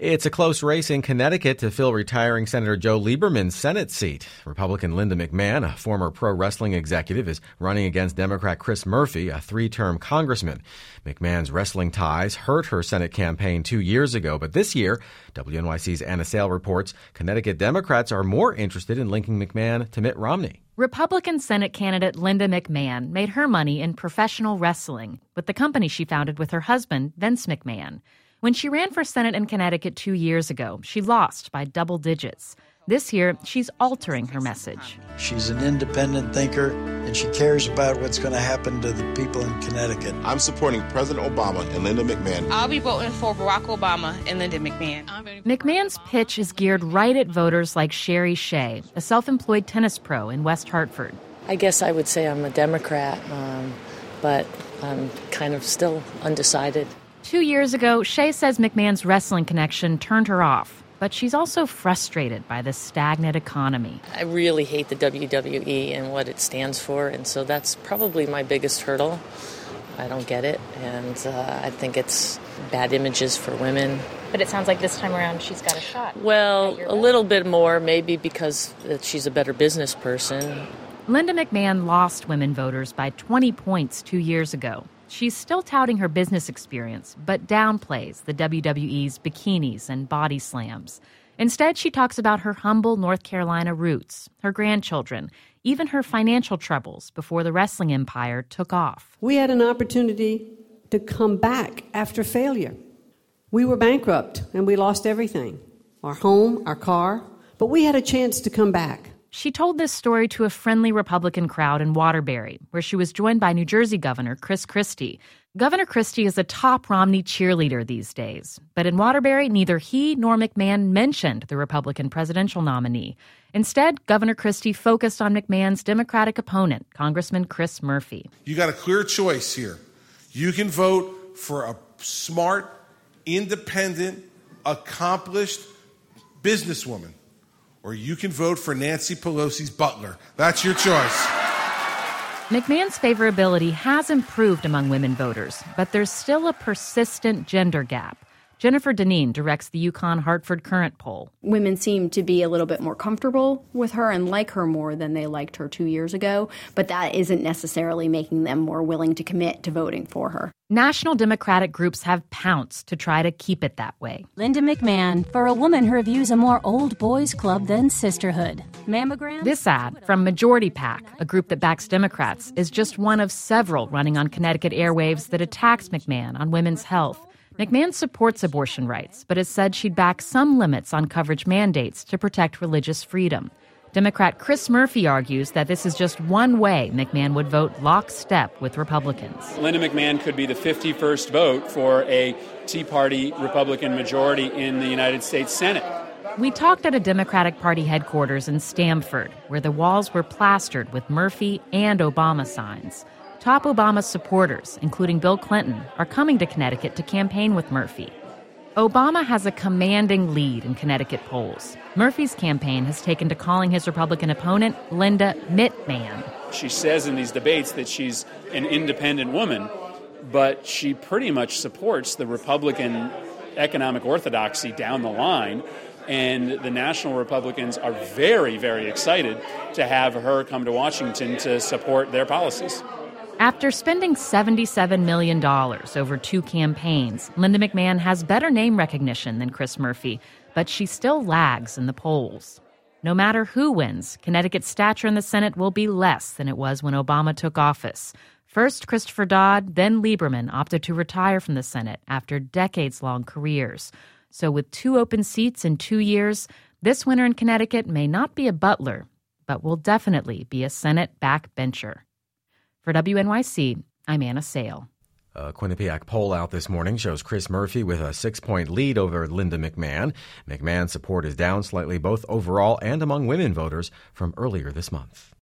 It's a close race in Connecticut to fill retiring Senator Joe Lieberman's Senate seat. Republican Linda McMahon, a former pro wrestling executive, is running against Democrat Chris Murphy, a three-term congressman. McMahon's wrestling ties hurt her Senate campaign 2 years ago, but this year, WNYC's Anna Sale reports Connecticut Democrats are more interested in linking McMahon to Mitt Romney. Republican Senate candidate Linda McMahon made her money in professional wrestling with the company she founded with her husband, Vince McMahon. When she ran for Senate in Connecticut 2 years ago, she lost by double digits. This year, she's altering her message. She's an independent thinker, and she cares about what's going to happen to the people in Connecticut. I'm supporting President Obama and Linda McMahon. I'll be voting for Barack Obama and Linda McMahon. McMahon's pitch is geared right at voters like Sherry Shea, a self-employed tennis pro in West Hartford. I guess I would say I'm a Democrat, but I'm kind of still undecided. 2 years ago, Shea says McMahon's wrestling connection turned her off. But she's also frustrated by the stagnant economy. I really hate the WWE and what it stands for, and so that's probably my biggest hurdle. I don't get it, and I think it's bad images for women. But it sounds like this time around she's got a shot. Well, a little bit more, maybe because she's a better business person. Linda McMahon lost women voters by 20 points 2 years ago. She's still touting her business experience, but downplays the WWE's bikinis and body slams. Instead, she talks about her humble North Carolina roots, her grandchildren, even her financial troubles before the wrestling empire took off. We had an opportunity to come back after failure. We were bankrupt and we lost everything, our home, our car, but we had a chance to come back. She told this story to a friendly Republican crowd in Waterbury, where she was joined by New Jersey Governor Chris Christie. Governor Christie is a top Romney cheerleader these days. But in Waterbury, neither he nor McMahon mentioned the Republican presidential nominee. Instead, Governor Christie focused on McMahon's Democratic opponent, Congressman Chris Murphy. You got a clear choice here. You can vote for a smart, independent, accomplished businesswoman. Or you can vote for Nancy Pelosi's butler. That's your choice. McMahon's favorability has improved among women voters, but there's still a persistent gender gap. Jennifer Deneen directs the UConn Hartford Current poll. Women seem to be a little bit more comfortable with her and like her more than they liked her 2 years ago, but that isn't necessarily making them more willing to commit to voting for her. National Democratic groups have pounced to try to keep it that way. Linda McMahon, for a woman who reviews a more old boys club than sisterhood. Mammogram? This ad from Majority PAC, a group that backs Democrats, is just one of several running on Connecticut airwaves that attacks McMahon on women's health. McMahon supports abortion rights, but has said she'd back some limits on coverage mandates to protect religious freedom. Democrat Chris Murphy argues that this is just one way McMahon would vote lockstep with Republicans. Linda McMahon could be the 51st vote for a Tea Party Republican majority in the United States Senate. We talked at a Democratic Party headquarters in Stamford, where the walls were plastered with Murphy and Obama signs. Top Obama supporters, including Bill Clinton, are coming to Connecticut to campaign with Murphy. Obama has a commanding lead in Connecticut polls. Murphy's campaign has taken to calling his Republican opponent Linda Mittman. She says in these debates that she's an independent woman, but she pretty much supports the Republican economic orthodoxy down the line. And the national Republicans are very, very excited to have her come to Washington to support their policies. After spending $77 million over 2 campaigns, Linda McMahon has better name recognition than Chris Murphy, but she still lags in the polls. No matter who wins, Connecticut's stature in the Senate will be less than it was when Obama took office. First Christopher Dodd, then Lieberman opted to retire from the Senate after decades-long careers. So with 2 open seats in 2 years, this winner in Connecticut may not be a butler, but will definitely be a Senate backbencher. For WNYC, I'm Anna Sale. A Quinnipiac poll out this morning shows Chris Murphy with a 6-point lead over Linda McMahon. McMahon's support is down slightly both overall and among women voters from earlier this month.